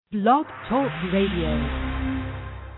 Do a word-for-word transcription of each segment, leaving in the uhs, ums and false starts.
Blog Talk Radio.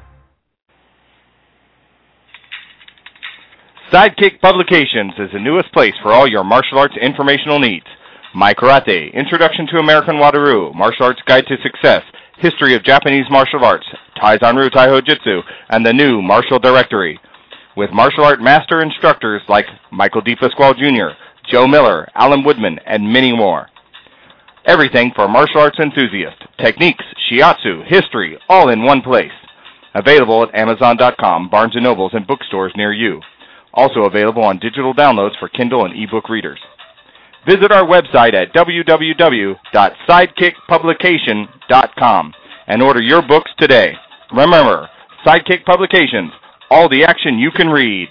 Sidekick Publications is the newest place for all your martial arts informational needs. My Karate, Introduction to American Wado-ryu, Martial Arts Guide to Success, History of Japanese Martial Arts, Taizanru Taiho Jitsu, and the new Martial Directory. With martial art master instructors like Michael D. Pasquale Junior, Joe Miller, Alan Woodman, and many more. Everything for martial arts enthusiasts, techniques, shiatsu, history, all in one place. Available at Amazon dot com, Barnes and Nobles, and bookstores near you. Also available on digital downloads for Kindle and ebook readers. Visit our website at w w w dot sidekick publication dot com and order your books today. Remember, Sidekick Publications, all the action you can read.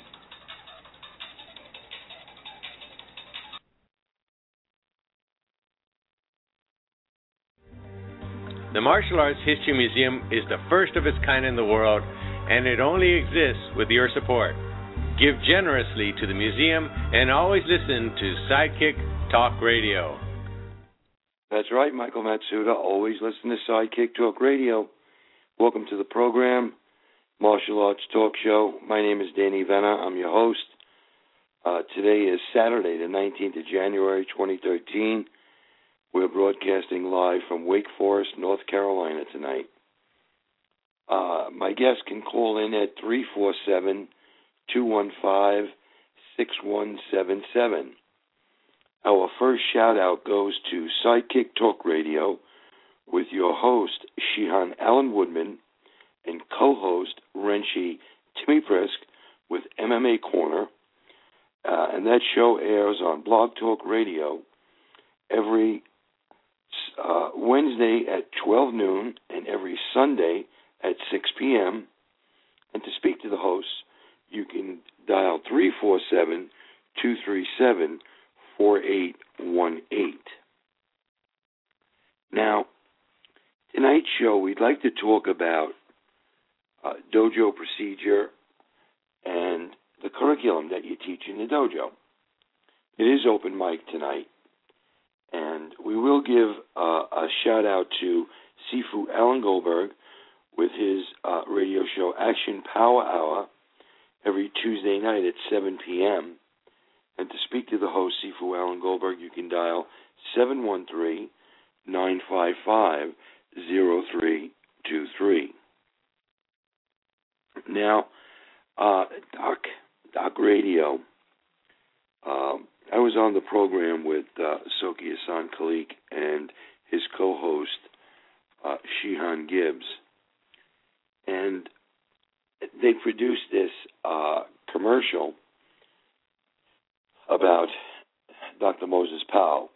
The Martial Arts History Museum is the first of its kind in the world, and it only exists with your support. Give generously to the museum and always listen to Sidekick Talk Radio. That's right, Michael Matsuda. Always listen to Sidekick Talk Radio. Welcome to the program, Martial Arts Talk Show. My name is Danny Venna. I'm your host. Uh, today is Saturday, the nineteenth of January, twenty thirteen. We're broadcasting live from Wake Forest, North Carolina tonight. Uh, my guests can call in at three four seven, two one five, six one seven seven. Our first shout-out goes to Sidekick Talk Radio with your host, Shihan Alan Woodman, and co-host, Renshi Timmy Prisk, with M M A Corner. Uh, and that show airs on Blog Talk Radio every Uh, Wednesday at twelve noon and every Sunday at six p.m. And to speak to the hosts, you can dial three four seven, two three seven, four eight one eight. Now, tonight's show, we'd like to talk about uh, dojo procedure and the curriculum that you teach in the dojo. It is open mic tonight. And we will give uh, a shout-out to Sifu Alan Goldberg with his uh, radio show Action Power Hour every Tuesday night at seven p.m. And to speak to the host, Sifu Alan Goldberg, you can dial seven one three, nine five five, zero three two three. Now, uh, Doc, Doc Radio, um, I was on the program with uh, Soki Hassan Khalik and his co-host, uh, Shihan Gibbs. And they produced this uh, commercial about Doctor Moses Powell.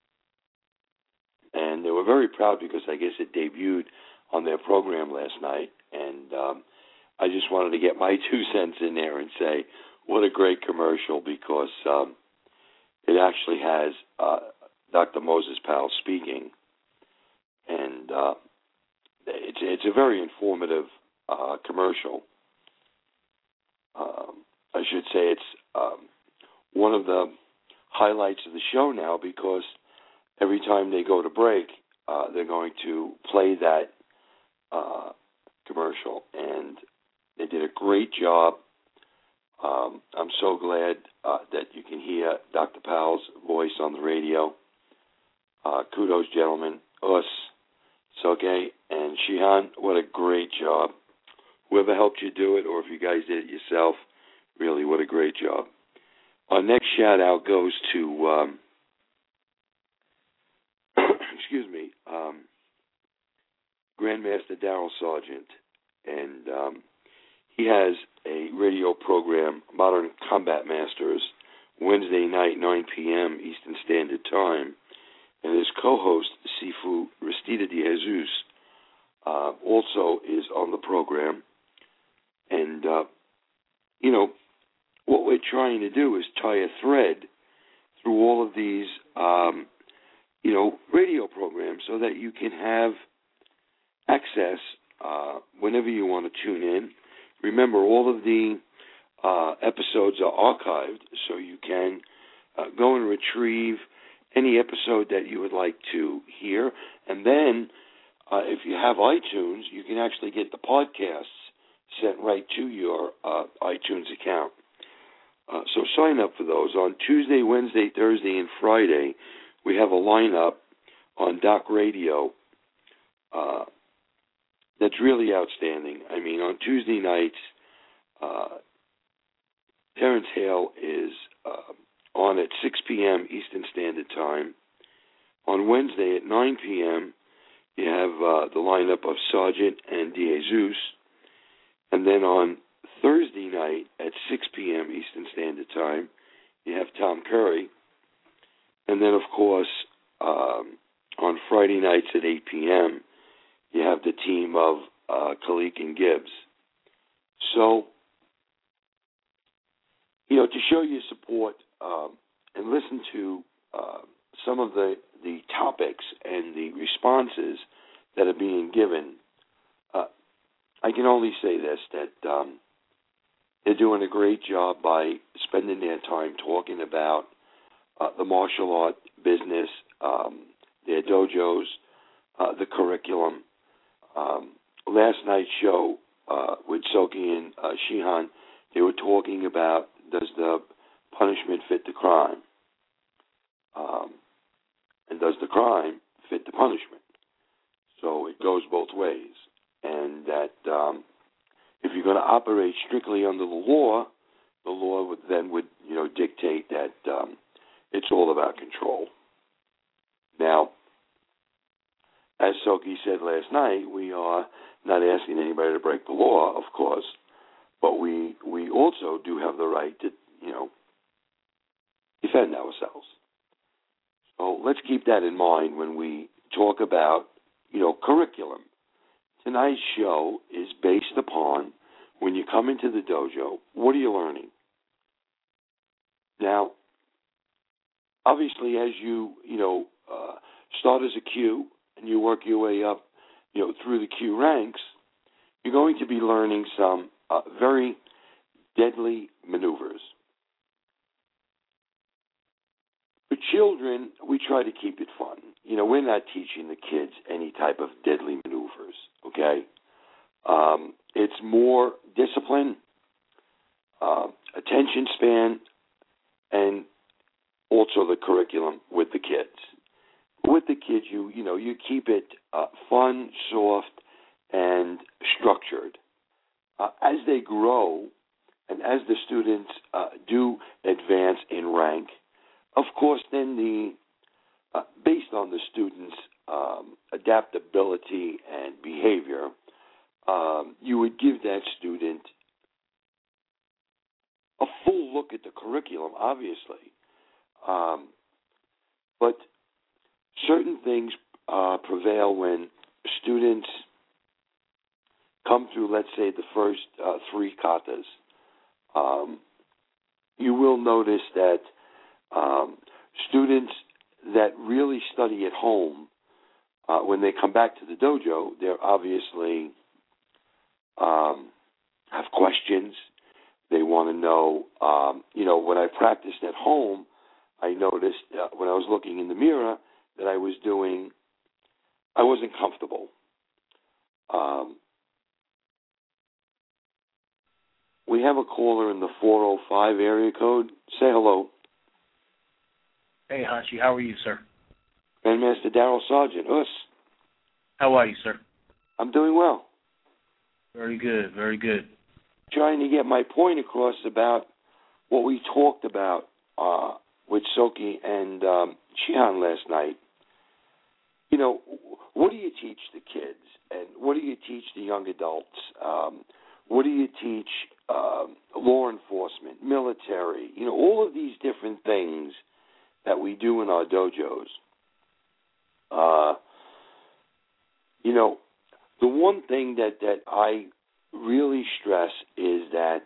And they were very proud because I guess it debuted on their program last night. And um, I just wanted to get my two cents in there and say, what a great commercial, because Um, it actually has uh, Doctor Moses Powell speaking, and uh, it's it's a very informative uh, commercial. Um, I should say it's um, one of the highlights of the show now, because every time they go to break, uh, they're going to play that uh, commercial, and they did a great job. Um, I'm so glad uh, that you can hear Doctor Powell's voice on the radio. Uh, kudos, gentlemen. Us, Soke, and Shihan, what a great job. Whoever helped you do it, or if you guys did it yourself, really, what a great job. Our next shout-out goes to, um, excuse me, um, Grandmaster Darryl Sargent, and um, he has a radio program, Modern Combat Masters, Wednesday night, nine p.m. Eastern Standard Time. And his co-host, Sifu Restida de Jesus, uh, also is on the program. And, uh, you know, what we're trying to do is tie a thread through all of these, um, you know, radio programs so that you can have access uh, whenever you want to tune in. Remember, all of the uh, episodes are archived, so you can uh, go and retrieve any episode that you would like to hear. And then Uh, if you have iTunes, you can actually get the podcasts sent right to your uh, iTunes account. Uh, so sign up for those. On Tuesday, Wednesday, Thursday, and Friday, we have a lineup on Doc Radio uh, that's really outstanding. I mean, on Tuesday nights, uh, Terrence Hale is uh, on at six p.m. Eastern Standard Time. On Wednesday at nine p.m., you have uh, the lineup of Sargent and DeJesus. And then on Thursday night at six p.m. Eastern Standard Time, you have Tom Curry. And then, of course, um, on Friday nights at eight p.m., you have the team of uh, Khalik and Gibbs. So, you know, to show your support um, and listen to uh, some of the, the topics and the responses that are being given, uh, I can only say this, that um, they're doing a great job by spending their time talking about uh, the martial art business, um, their dojos, uh, the curriculum. Um, last night's show uh, with Soki and uh, Shihan, they were talking about, does the punishment fit the crime? Um, and does the crime fit the punishment? So it goes both ways. And that um, if you're going to operate strictly under the law, the law would then would you know dictate that um, it's all about control. Now, as Soki said last night, we are not asking anybody to break the law, of course, but we we also do have the right to you know defend ourselves. So let's keep that in mind when we talk about you know curriculum. Tonight's show is based upon when you come into the dojo, what are you learning? Now, obviously, as you, you know, uh, start as a Q and you work your way up, you know, through the Q ranks, you're going to be learning some uh, very deadly maneuvers. For children, we try to keep it fun. You know, we're not teaching the kids any type of deadly maneuvers, okay? Um, it's more discipline, uh, attention span, and also the curriculum with the kids. With the kids, you you know, you keep it uh, fun, soft, and structured. Uh, as they grow, and as the students uh, do advance in rank, of course, then the uh, based on the students' um, adaptability and behavior, um, you would give that student a full look at the curriculum, obviously. Um, but certain things uh, prevail when students come through, let's say, the first uh, three katas. Um, you will notice that um, students that really study at home, uh, when they come back to the dojo, they're obviously um, have questions. They want to know, um, you know, when I practiced at home, I noticed uh, when I was looking in the mirror that I was doing, I wasn't comfortable. Um, we have a caller in the four oh five area code. Say hello. Hey, Hashi, how are you, sir? Grandmaster Darryl Sargent, us. How are you, sir? I'm doing well. Very good, very good. Trying to get my point across about what we talked about uh, with Soki and um, Shihan last night. You know, what do you teach the kids, and what do you teach the young adults? Um, what do you teach um, law enforcement, military? You know, all of these different things that we do in our dojos. Uh, you know, the one thing that, that I really stress is that,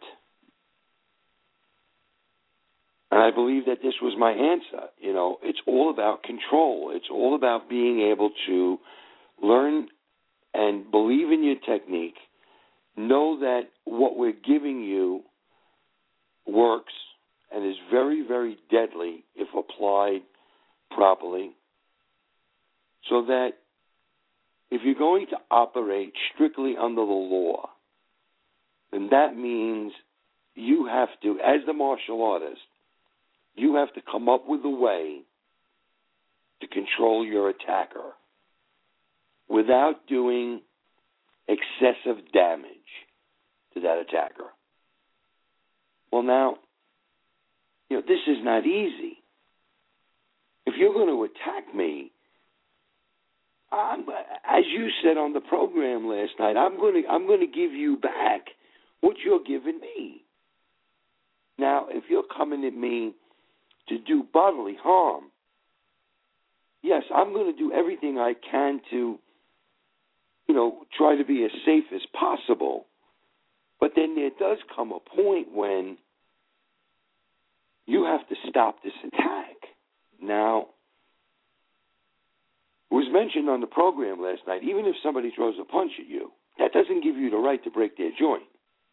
and I believe that this was my answer, you know, it's all about control. It's all about being able to learn and believe in your technique, know that what we're giving you works and is very, very deadly if applied properly, so that if you're going to operate strictly under the law, then that means you have to, as the martial artist, you have to come up with a way to control your attacker without doing excessive damage to that attacker. Well, now, you know, this is not easy. If you're going to attack me, I'm, as you said on the program last night, I'm going to I'm going to give you back what you're giving me. Now, if you're coming at me to do bodily harm, yes, I'm going to do everything I can to, you know, try to be as safe as possible. But then there does come a point when you have to stop this attack. Now, it was mentioned on the program last night, even if somebody throws a punch at you, that doesn't give you the right to break their joint.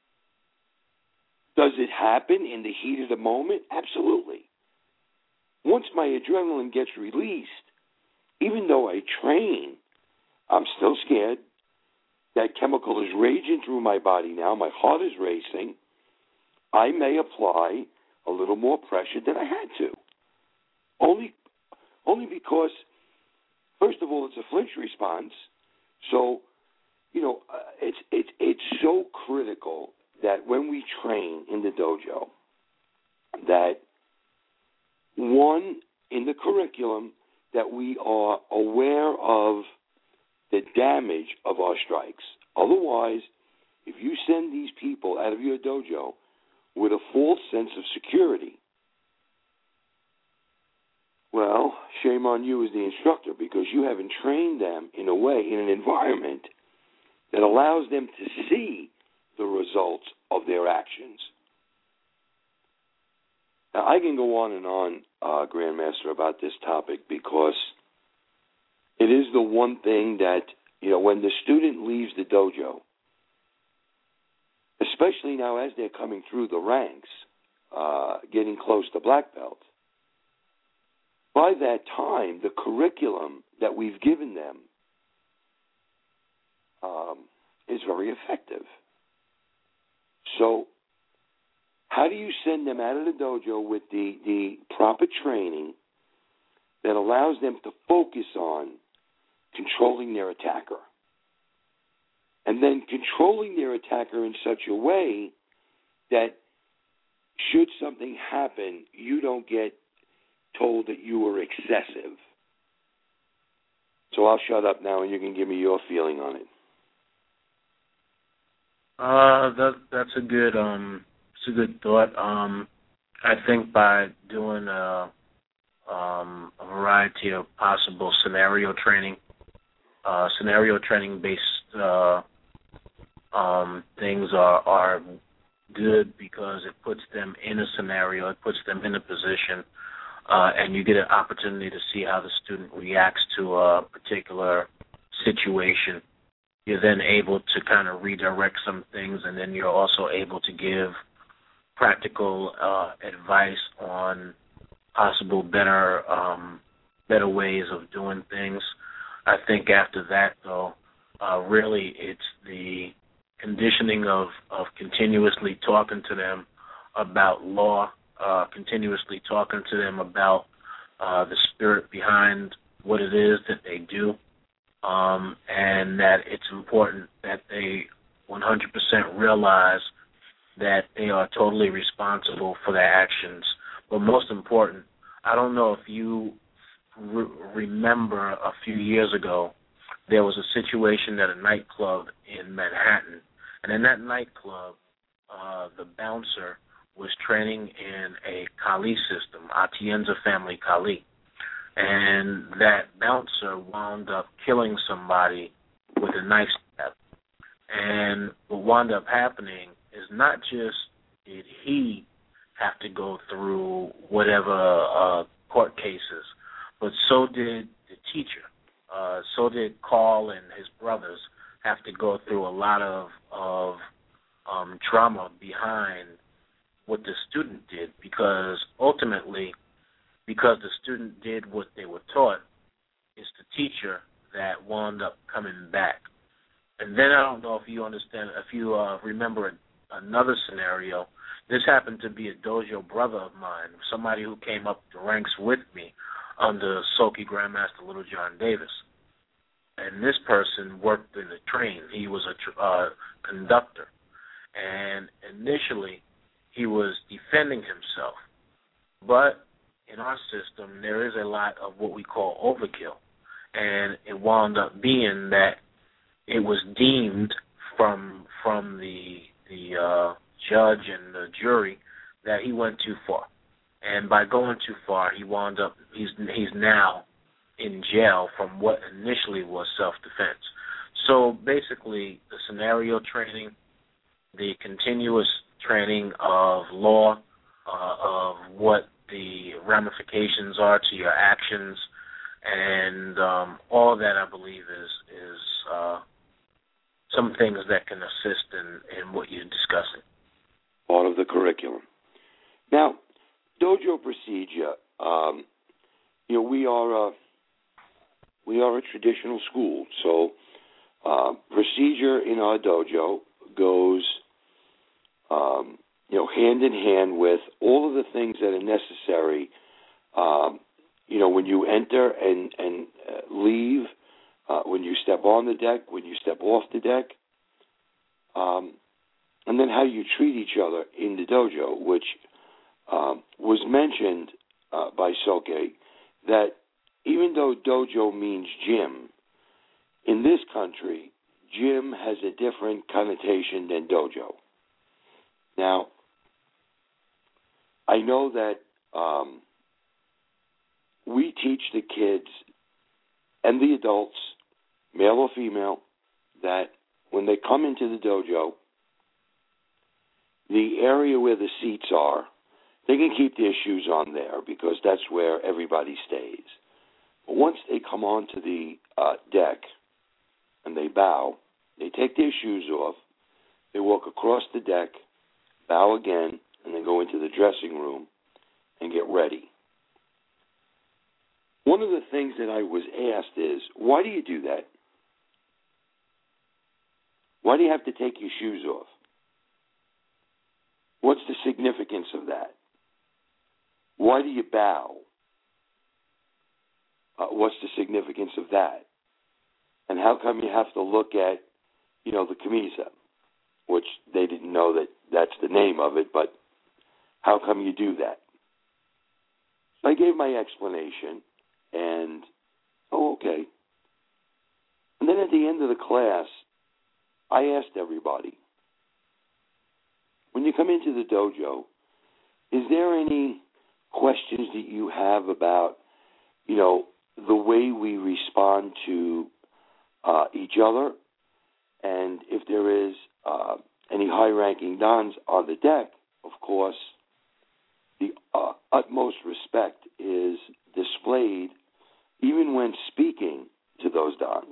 Does it happen in the heat of the moment? Absolutely. Once my adrenaline gets released, even though I train, I'm still scared. That chemical is raging through my body now. My heart is racing. I may apply a little more pressure than I had to. Only, only because, first of all, it's a flinch response. So, you know, uh, it's it's it's so critical that when we train in the dojo, that one, in the curriculum, that we are aware of the damage of our strikes. Otherwise, if you send these people out of your dojo with a false sense of security, well, shame on you as the instructor, because you haven't trained them in a way, in an environment that allows them to see the results of their actions. Now, I can go on and on, uh, Grandmaster, about this topic because it is the one thing that, you know, when the student leaves the dojo, especially now as they're coming through the ranks, uh, getting close to black belt, by that time, the curriculum that we've given them um, is very effective. So how do you send them out of the dojo with the, the proper training that allows them to focus on controlling their attacker? And then controlling their attacker in such a way that should something happen, you don't get told that you were excessive. So I'll shut up now and you can give me your feeling on it. Uh, that that's a good um, it's a good thought. Um, I think by doing a, um, a variety of possible scenario training, uh, scenario training based uh, um, things are are good because it puts them in a scenario, it puts them in a position, uh, and you get an opportunity to see how the student reacts to a particular situation. You're then able to kind of redirect some things, and then you're also able to give practical uh, advice on possible better um, better ways of doing things. I think after that, though, uh, really it's the conditioning of, of continuously talking to them about law, uh, continuously talking to them about uh, the spirit behind what it is that they do. Um, and that it's important that they one hundred percent realize that they are totally responsible for their actions. But most important, I don't know if you re- remember a few years ago, there was a situation at a nightclub in Manhattan. And in that nightclub, uh, the bouncer was training in a Kali system, Atienza family Kali. And that bouncer wound up killing somebody with a knife stab. And what wound up happening is not just did he have to go through whatever uh, court cases, but so did the teacher. Uh, so did Carl and his brothers have to go through a lot of, of um, drama behind what the student did, because ultimately, because the student did what they were taught, it's the teacher that wound up coming back. And then I don't know if you understand, if you uh, remember another scenario. This happened to be a dojo brother of mine, somebody who came up the ranks with me under Soki Grandmaster Little John Davis. And this person worked in the train. He was a tr- uh, conductor. And initially, he was defending himself. But in our system, there is a lot of what we call overkill. And it wound up being that it was deemed from from the the uh, judge and the jury that he went too far. And by going too far, he wound up, he's he's now in jail from what initially was self-defense. So basically, the scenario training, the continuous training of law, uh, of what the ramifications are to your actions, and um, all of that, I believe, is is uh, some things that can assist in, in what you're discussing. Part of the curriculum. Now, dojo procedure. Um, you know, we are a we are a traditional school, so uh, procedure in our dojo goes, um, you know, hand in hand with all of the things that are necessary. Um, you know, when you enter and and uh, leave, uh, when you step on the deck, when you step off the deck, um, and then how you treat each other in the dojo, which um, was mentioned uh, by Soke, that even though dojo means gym, in this country, gym has a different connotation than dojo. Now, I know that um, we teach the kids and the adults, male or female, that when they come into the dojo, the area where the seats are, they can keep their shoes on there because that's where everybody stays. But once they come onto the uh, deck and they bow, they take their shoes off, they walk across the deck, bow again, and then go into the dressing room and get ready. One of the things that I was asked is, why do you do that? Why do you have to take your shoes off? What's the significance of that? Why do you bow? Uh, what's the significance of that? And how come you have to look at, you know, the camisa, which they didn't know that that's the name of it, but how come you do that? So I gave my explanation, and, oh, okay. And then at the end of the class, I asked everybody, when you come into the dojo, is there any questions that you have about, you know, the way we respond to uh, each other? And if there is uh, any high-ranking dons on the deck, of course, the uh, utmost respect is displayed even when speaking to those dons.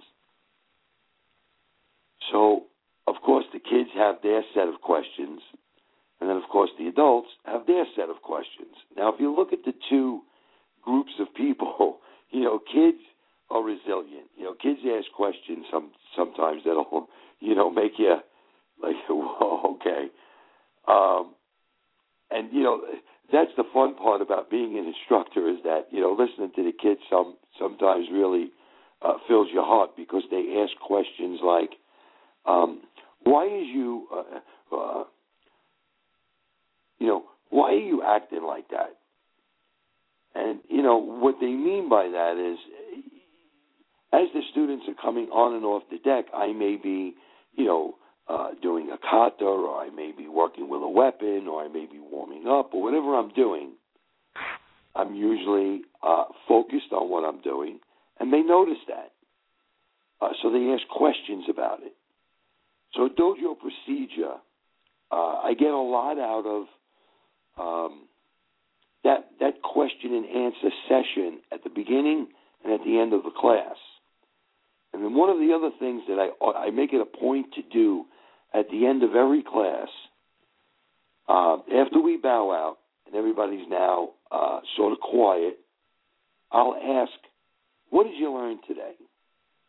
So, of course, the kids have their set of questions, and then, of course, the adults have their set of questions. Now, if you look at the two groups of people, you know, kids are resilient. You know, kids ask questions some sometimes that'll, you know, make you like, whoa, okay. Um, and, you know, that's the fun part about being an instructor is that, you know, listening to the kids some sometimes really uh, fills your heart because they ask questions like, um, why is you, uh, uh, you know, why are you acting like that? And, you know, what they mean by that is, as the students are coming on and off the deck, I may be, you know, uh, doing a kata, or I may be working with a weapon, or I may be warming up, or whatever I'm doing. I'm usually uh, focused on what I'm doing, and they notice that. Uh, so they ask questions about it. So dojo procedure, uh, I get a lot out of um, that that question and answer session at the beginning and at the end of the class. And then one of the other things that I I make it a point to do at the end of every class, uh, after we bow out and everybody's now uh, sort of quiet, I'll ask, what did you learn today?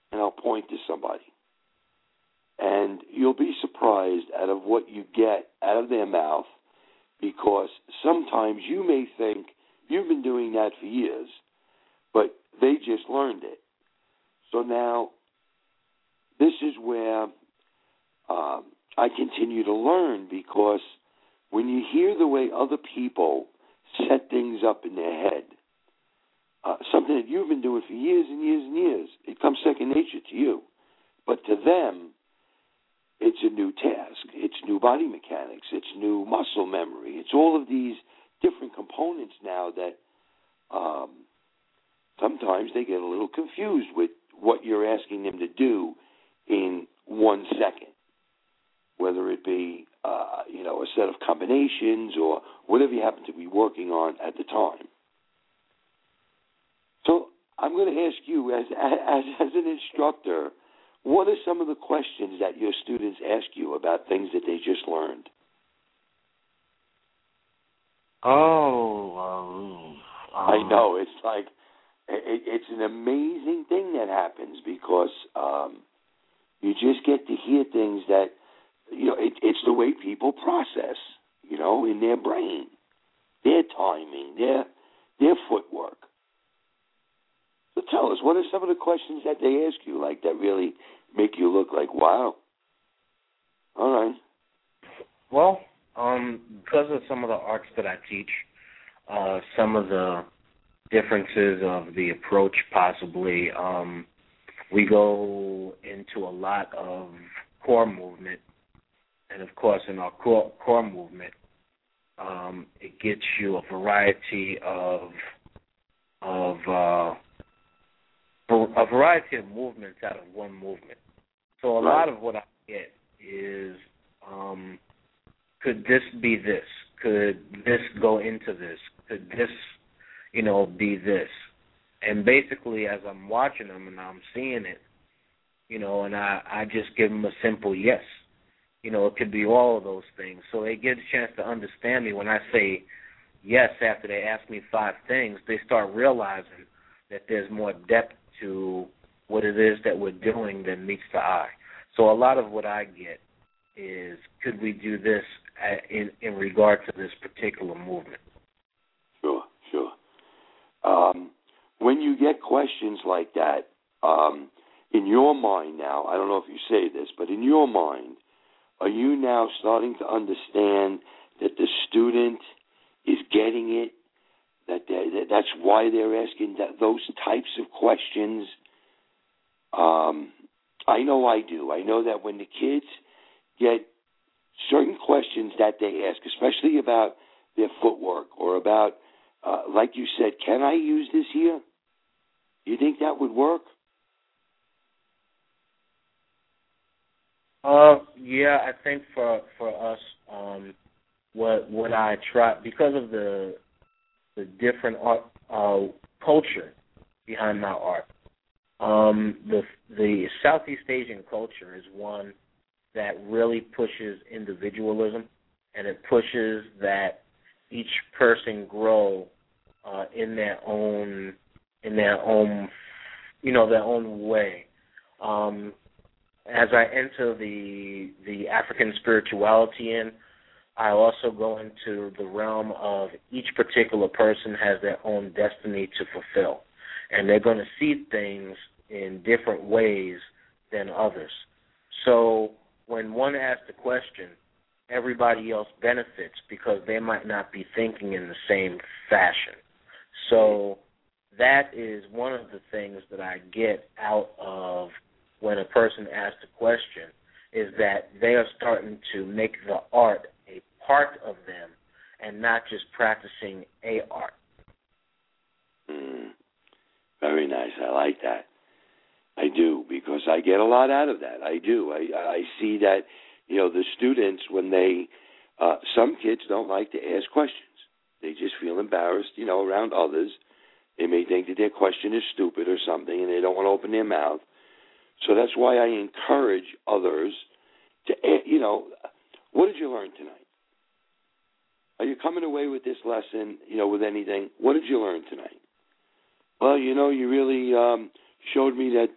and I'll point to somebody. And you'll be surprised out of what you get out of their mouth, because sometimes you may think you've been doing that for years, but they just learned it. So now this is where um, I continue to learn, because when you hear the way other people set things up in their head, uh, something that you've been doing for years and years and years, it comes second nature to you. But to them, it's a new task. It's new body mechanics. It's new muscle memory. It's all of these different components now that um, sometimes they get a little confused with what you're asking them to do in one second, whether it be uh, you know, a set of combinations or whatever you happen to be working on at the time. So I'm going to ask you, as as, as an instructor, what are some of the questions that your students ask you about things that they just learned? Oh, um, um, I know. It's like, it, it's an amazing thing that happens, because um, you just get to hear things that, you know, it, it's the way people process, you know, in their brain, their timing, their their footwork. So tell us, what are some of the questions that they ask you, like, that really make you look like, wow? All right. Well, um, because of some of the arts that I teach, uh, some of the differences of the approach possibly, um, we go into a lot of core movement. And, of course, in our core, core movement, um, it gets you a variety of of uh, a variety of movements out of one movement. So a lot of what I get is, um, could this be this? Could this go into this? Could this, you know, be this? And basically, as I'm watching them and I'm seeing it, you know, and I, I just give them a simple yes. You know, it could be all of those things. So they get a chance to understand me. When I say yes after they ask me five things, they start realizing that there's more depth to what it is that we're doing than meets the eye. So a lot of what I get is, could we do this in, in regard to this particular movement? Sure, sure. Um, when you get questions like that, um, in your mind now, I don't know if you say this, but in your mind, are you now starting to understand that the student is getting it, that, that that's why they're asking that, those types of questions? Um, I know I do. I know that when the kids get certain questions that they ask, especially about their footwork or about, uh, like you said, can I use this here? You think that would work? Uh, yeah, I think for for us, um, what what I try, because of the the different art uh, culture behind my art, um, the the Southeast Asian culture is one that really pushes individualism, and it pushes that each person grow uh, in their own in their own you know their own way. Um, As I enter the the African spirituality in, I also go into the realm of each particular person has their own destiny to fulfill. And they're going to see things in different ways than others. So when one asks a question, everybody else benefits because they might not be thinking in the same fashion. So that is one of the things that I get out of when a person asks a question, is that they are starting to make the art a part of them and not just practicing a art. Mm, very nice. I like that. I do, because I get a lot out of that. I do. I, I see that, you know, the students, when they, uh, some kids don't like to ask questions. They just feel embarrassed, you know, around others. They may think that their question is stupid or something, and they don't want to open their mouth. So that's why I encourage others to, you know, what did you learn tonight? Are you coming away with this lesson, you know, with anything? What did you learn tonight? Well, you know, you really um, showed me that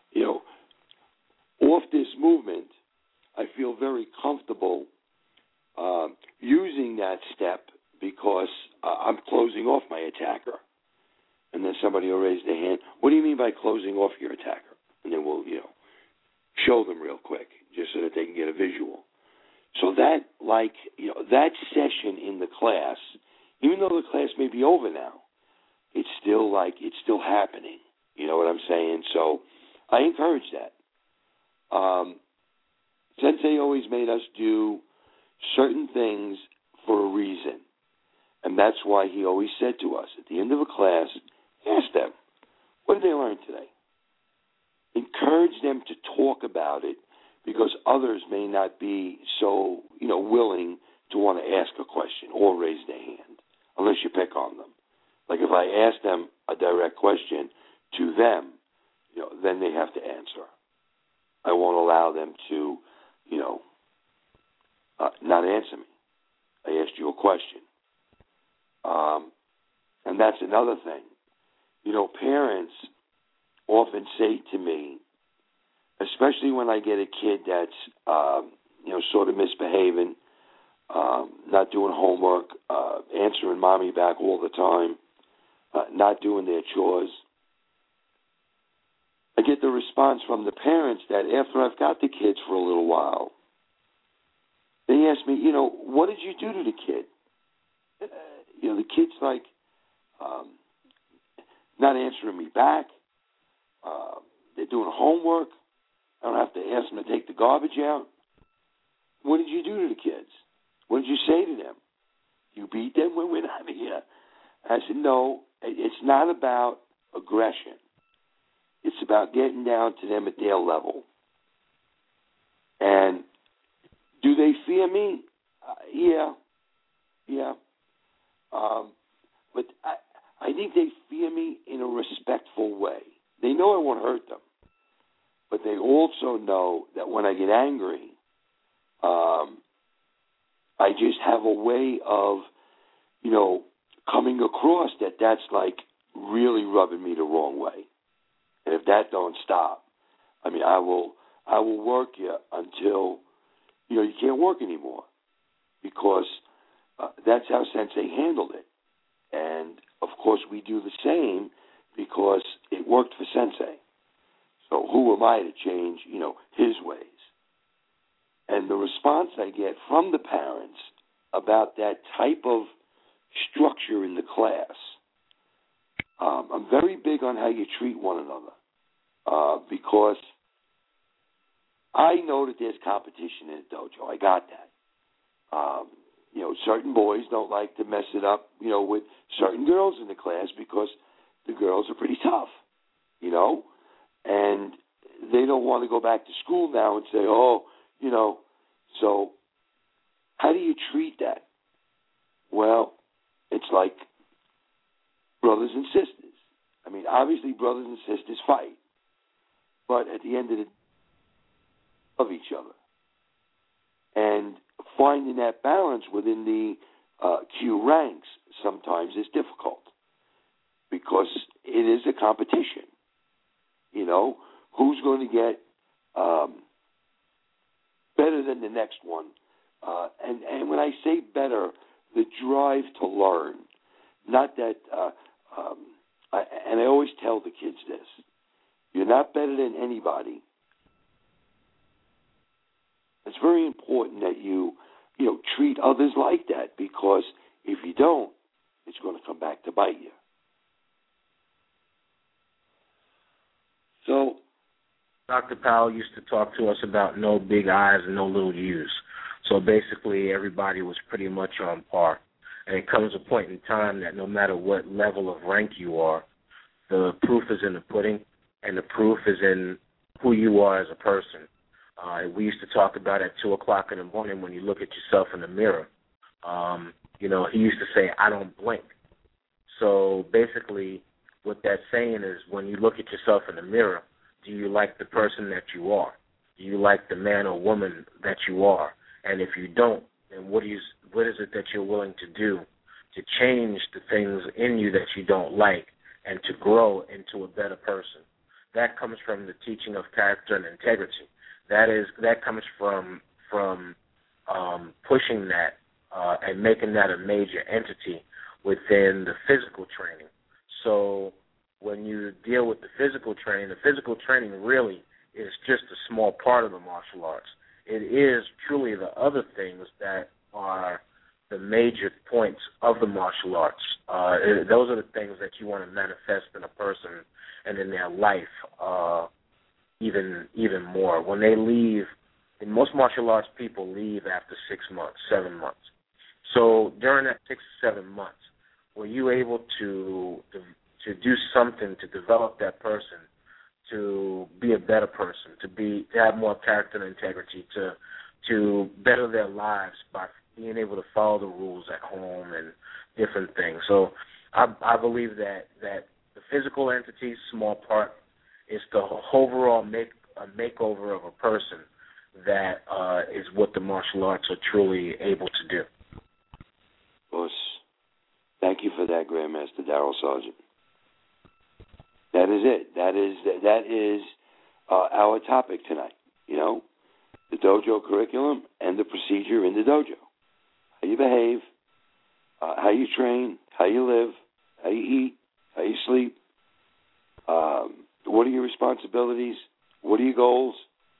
you know, off this movement, I feel very comfortable uh, using that step because uh, I'm closing off my attacker. And then somebody will raise their hand. What do you mean by closing off your attacker? And then we'll, you know, show them real quick just so that they can get a visual. So that, like, you know, that session in the class, even though the class may be over now, it's still like, it's still happening. You know what I'm saying? So I encourage that. Um, Sensei always made us do certain things for a reason. And that's why he always said to us, at the end of a class, ask them, what did they learn today? Encourage them to talk about it because others may not be so, you know, willing to want to ask a question or raise their hand unless you pick on them. Like if I ask them a direct question to them, you know, then they have to answer. I won't allow them to, you know, uh, not answer me. I asked you a question. Um, and that's another thing. You know, parents often say to me, especially when I get a kid that's, um, you know, sort of misbehaving, um, not doing homework, uh, answering mommy back all the time, uh, not doing their chores, I get the response from the parents that after I've got the kids for a little while, they ask me, you know, what did you do to the kid? Uh, you know, the kid's like um, not answering me back. Uh, they're doing homework. I don't have to ask them to take the garbage out. What did you do to the kids? What did you say to them? You beat them when we're not here. I said, no, it's not about aggression. It's about getting down to them at their level. And do they fear me? Uh, yeah. Yeah. Um, but I, I think they fear me in a respectful way. They know I won't hurt them. But they also know that when I get angry, um, I just have a way of, you know, coming across that that's like really rubbing me the wrong way. And if that don't stop, I mean, I will, I will work you until, you know, you can't work anymore, because uh, that's how Sensei handled it. And of course, we do the same because it worked for Sensei. So who am I to change, you know, his ways? And the response I get from the parents about that type of structure in the class, um, I'm very big on how you treat one another, uh, because I know that there's competition in the dojo. I got that. Um, you know, certain boys don't like to mess it up, you know, with certain girls in the class because the girls are pretty tough, you know, and they don't want to go back to school now and say, oh, you know, so how do you treat that? Well, it's like brothers and sisters. I mean, obviously brothers and sisters fight, but at the end of the day, of each other. And finding that balance within the uh, Q ranks sometimes is difficult because it is a competition. You know, who's going to get um, better than the next one? Uh, and, and when I say better, the drive to learn, not that, uh, um, I, and I always tell the kids this, you're not better than anybody. It's very important that you, you know, treat others like that, because if you don't, it's going to come back to bite you. So, Doctor Powell used to talk to us about no big I's and no little U's. So basically, everybody was pretty much on par. And it comes a point in time that no matter what level of rank you are, the proof is in the pudding, and the proof is in who you are as a person. Uh, we used to talk about at two o'clock in the morning when you look at yourself in the mirror. Um, you know, he used to say, I don't blink. So basically what that's saying is when you look at yourself in the mirror, do you like the person that you are? Do you like the man or woman that you are? And if you don't, then what is, what is it that you're willing to do to change the things in you that you don't like and to grow into a better person? that comes from the teaching of character and integrity. That is that comes from from um, pushing that uh, and making that a major entity within the physical training. So when you deal with the physical training, the physical training really is just a small part of the martial arts. It is truly the other things that are the major points of the martial arts. Uh, it, those are the things that you want to manifest in a person and in their life uh, even even more. When they leave, and most martial arts people leave after six months, seven months. So during that six or seven months, were you able to to do something to develop that person to be a better person, to be to have more character and integrity, to to better their lives by being able to follow the rules at home and different things. So I, I believe that, that the physical entity, small part, is the overall make a makeover of a person that uh, is what the martial arts are truly able to do. Of course. Thank you for that, Grandmaster Darrell Sargent. That is it. That is that is uh, our topic tonight. You know, the dojo curriculum and the procedure in the dojo. How you behave, uh, how you train, how you live, how you eat, how you sleep. Um, what are your responsibilities? What are your goals?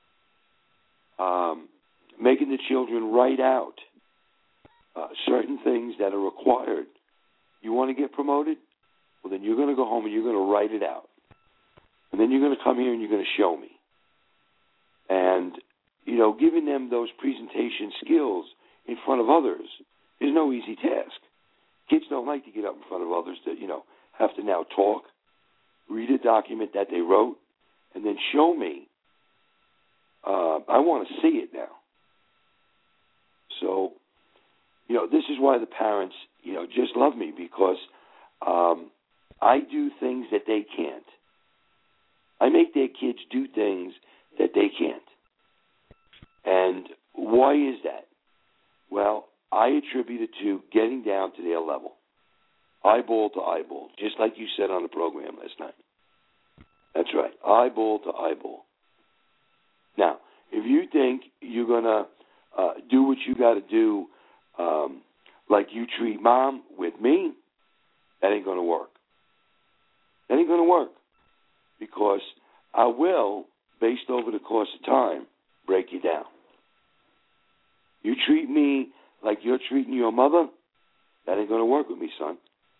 Um, making the children write out uh, certain things that are required. You want to get promoted? Well, then you're going to go home and you're going to write it out. And then you're going to come here and you're going to show me. And, you know, giving them those presentation skills in front of others is no easy task. Kids don't like to get up in front of others to, you know, have to now talk, read a document that they wrote, and then show me. Uh, I want to see it now. So, you know, this is why the parents, you know, just love me, because um, I do things that they can't. I make their kids do things that they can't. And why is that? Well, I attribute it to getting down to their level, eyeball to eyeball, just like you said on the program last night. That's right, eyeball to eyeball. Now, if you think you're going to uh, do what you got to do um, like you treat Mom with me, that ain't going to work. That ain't going to work, because I will, based over the course of time, break you down. You treat me like you're treating your mother, that ain't going to work with me, son.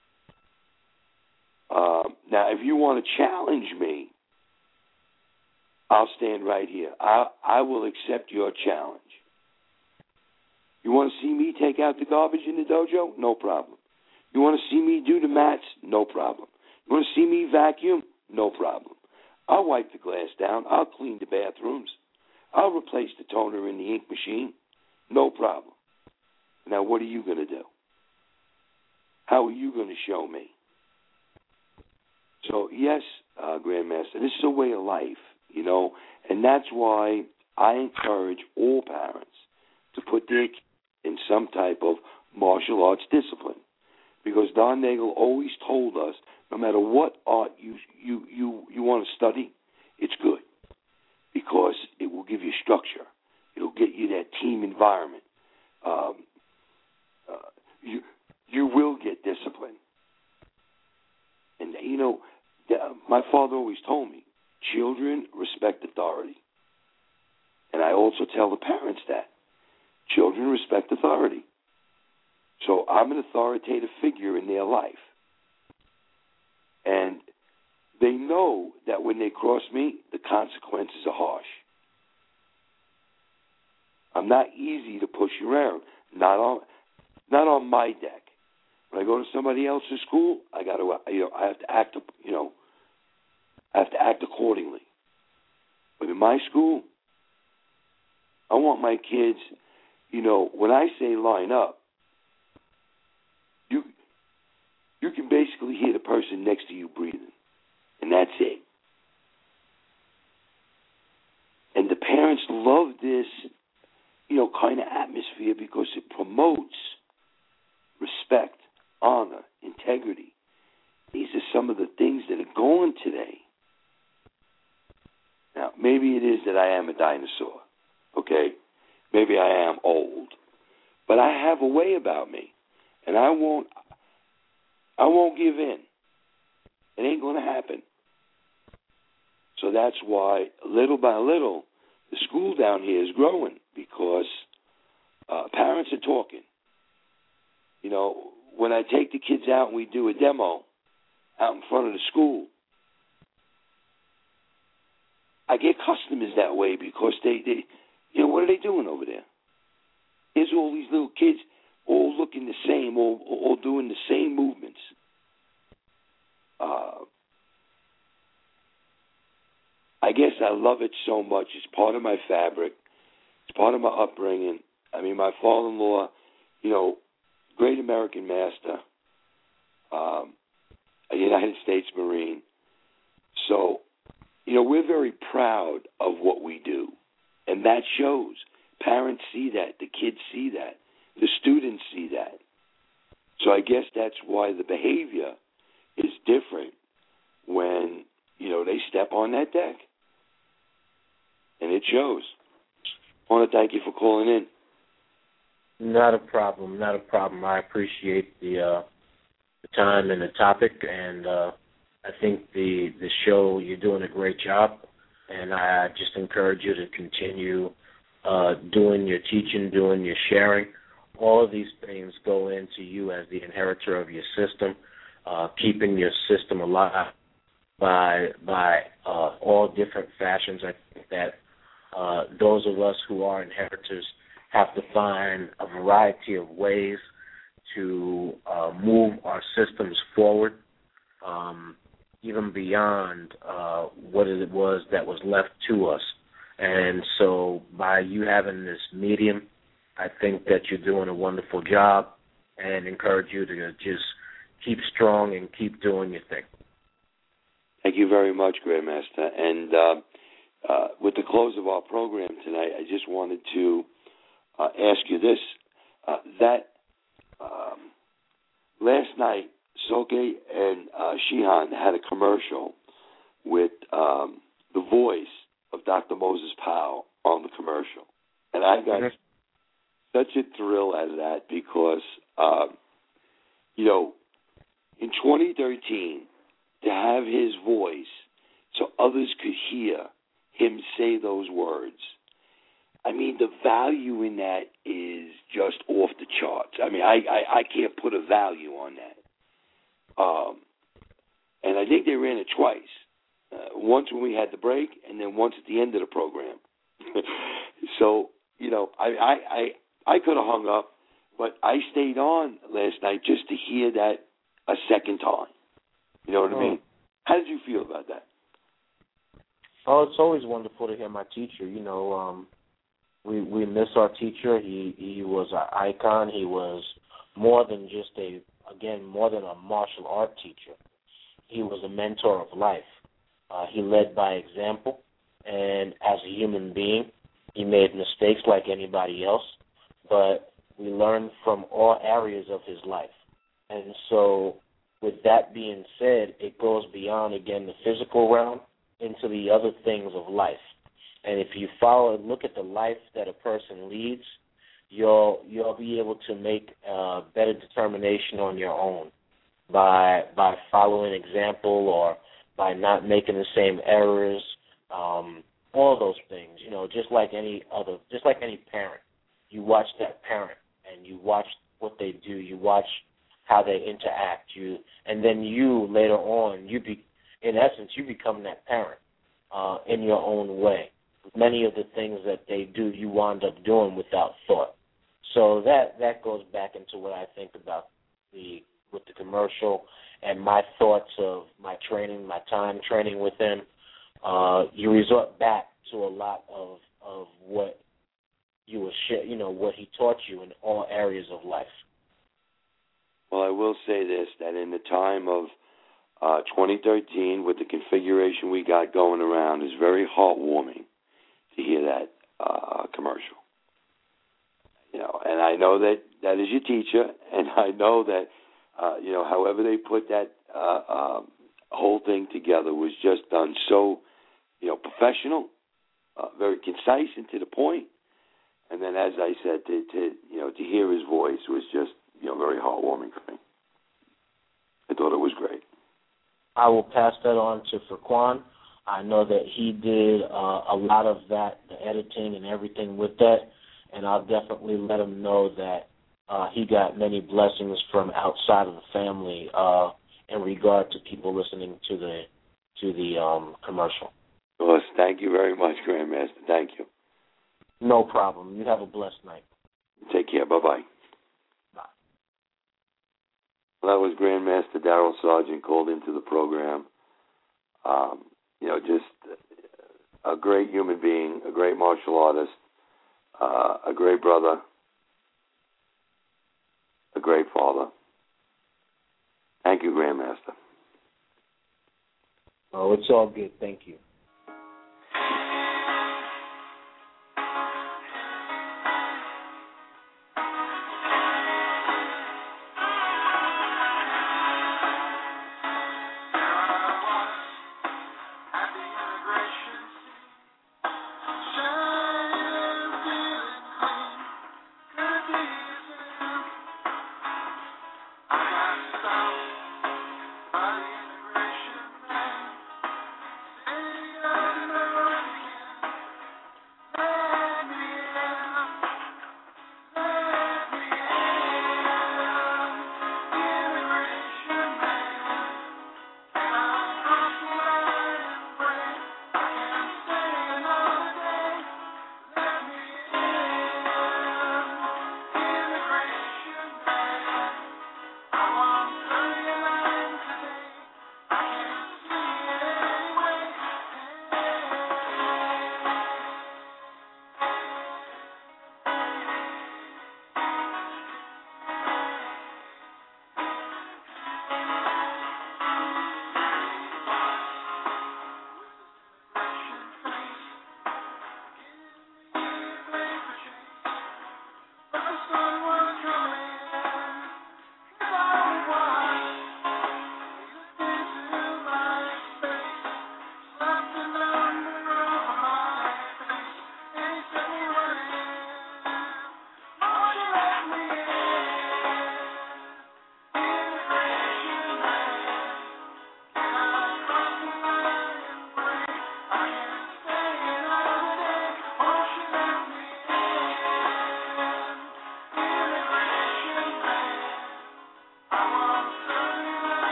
Uh, now, if you want to challenge me, I'll stand right here. I, I will accept your challenge. You want to see me take out the garbage in the dojo? No problem. You want to see me do the mats? No problem. You want to see me vacuum? No problem. I'll wipe the glass down. I'll clean the bathrooms. I'll replace the toner in the ink machine. No problem. Now, what are you going to do? How are you going to show me? So, yes, uh, Grandmaster, this is a way of life, you know, and that's why I encourage all parents to put their kids in some type of martial arts discipline, because Don Nagel always told us, no matter what art you you you, you want to study, it's good, because it will give you structure. It'll get you that team environment. Um, uh, you you will get discipline. And, you know, my father always told me, children respect authority. And I also tell the parents that. Children respect authority. So I'm an authoritative figure in their life. And they know that when they cross me, the consequences are harsh. I'm not easy to push around. Not on, not on my deck. When I go to somebody else's school, I got to, you know, I have to act, you know, I have to act accordingly. But in my school, I want my kids, you know, when I say line up, you, you can basically hear the person next to you breathing, and that's it. And the parents love this, you know, kind of atmosphere, because it promotes respect, honor, integrity. These are some of the things that are going today. dinosaur, okay? Maybe I am old, but I have a way about me, and I won't, I won't give in. It ain't going to happen. So that's why, little by little, the school down here is growing because uh, parents are talking. You know, when I take the kids out and we do a demo out in front of the school, I get customers that way because they, they, you know, what are they doing over there? There's all these little kids all looking the same, all, all doing the same movements. Uh, I guess I love it so much. It's part of my fabric. It's part of my upbringing. I mean, my father-in-law, you know, great American master, um, a United States Marine. So, you know, we're very proud of what we do. And that shows. Parents see that. The kids see that. The students see that. So I guess that's why the behavior is different when, you know, they step on that deck. And it shows. I want to thank you for calling in. Not a problem. Not a problem. I appreciate the, uh, the time and the topic, and uh, I think the the show, you're doing a great job, and I just encourage you to continue uh, doing your teaching, doing your sharing. All of these things go into you as the inheritor of your system, uh, keeping your system alive by by uh, all different fashions. I think that uh, those of us who are inheritors have to find a variety of ways to uh, move our systems forward, um, even beyond uh, what it was that was left to us. And so by you having this medium, I think that you're doing a wonderful job, and encourage you to just keep strong and keep doing your thing. Thank you very much, Grandmaster. And uh, uh, with the close of our program tonight, I just wanted to uh, ask you this. Uh, that um, last night, Soke and uh, Shihan had a commercial with um, the voice of Doctor Moses Powell on the commercial. And I got mm-hmm. such a thrill out of that because, uh, you know, in twenty thirteen, to have his voice so others could hear him say those words, I mean, the value in that is just off the charts. I mean, I, I, I can't put a value on that. Um, and I think they ran it twice. Uh, once when we had the break, and then once at the end of the program. So, you know, I I, I, I could have hung up, but I stayed on last night just to hear that a second time. You know what oh. I mean? How did you feel about that? Oh, it's always wonderful to hear my teacher. You know, um, we we miss our teacher. He he was an icon. He was more than just a, again, more than a martial art teacher. He was a mentor of life. Uh, he led by example, and as a human being, he made mistakes like anybody else, but we learned from all areas of his life. And so with that being said, it goes beyond, again, the physical realm into the other things of life. And if you follow and look at the life that a person leads, you'll you'll be able to make uh, better determination on your own by by following example or by not making the same errors, um, all those things. You know, just like any other, just like any parent, you watch that parent and you watch what they do. You watch how they interact. You and then you later on, you be in essence, you become that parent uh, in your own way. Many of the things that they do, you wind up doing without thought. So that that goes back into what I think about the with the commercial and my thoughts of my training, my time training with him. Uh, you resort back to a lot of of what you were, sh- you know, what he taught you in all areas of life. Well, I will say this: that in the time of uh, twenty thirteen, with the configuration we got going around, is very heartwarming to hear that uh, commercial. You know, and I know that that is your teacher, and I know that uh, you know, however they put that uh, um, whole thing together was just done so, you know, professional, uh, very concise and to the point. And then, as I said, to, to you know to hear his voice was just you know very heartwarming for me. I thought it was great. I will pass that on to Frequan. I know that he did uh, a lot of that, the editing and everything with that, and I'll definitely let him know that uh, he got many blessings from outside of the family uh, in regard to people listening to the to the um, commercial. Well, thank you very much, Grandmaster. Thank you. No problem. You have a blessed night. Take care. Bye-bye. Bye. Well, that was Grandmaster Daryl Sargent called into the program. Um, you know, just a great human being, a great martial artist, uh, a great brother, a great father. Thank you, Grandmaster. Oh, it's all good. Thank you.